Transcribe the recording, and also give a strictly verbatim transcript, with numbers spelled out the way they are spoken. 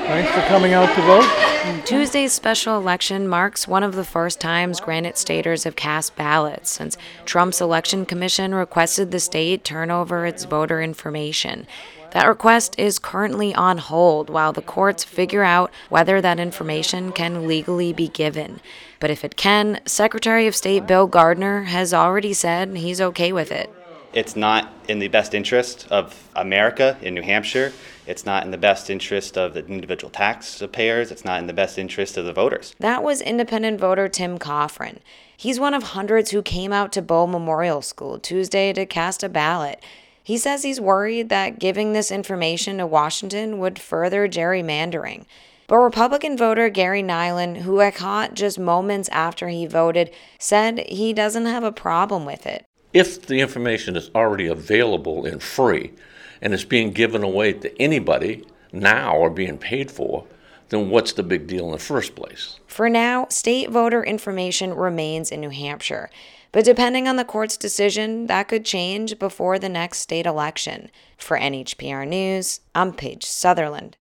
Thanks for coming out to vote. Tuesday's special election marks one of the first times Granite Staters have cast ballots since Trump's election commission requested the state turn over its voter information. That request is currently on hold while the courts figure out whether that information can legally be given. But if it can, Secretary of State Bill Gardner has already said he's okay with it. It's not in the best interest of America in New Hampshire. It's not in the best interest of the individual taxpayers. It's not in the best interest of the voters. That was independent voter Tim Coffrin. He's one of hundreds who came out to Bow Memorial School Tuesday to cast a ballot. He says he's worried that giving this information to Washington would further gerrymandering. But Republican voter Gary Nyland, who I caught just moments after he voted, said he doesn't have a problem with it. If the information is already available and free and is being given away to anybody now or being paid for, then what's the big deal in the first place? For now, state voter information remains in New Hampshire. But depending on the court's decision, that could change before the next state election. For N H P R News, I'm Paige Sutherland.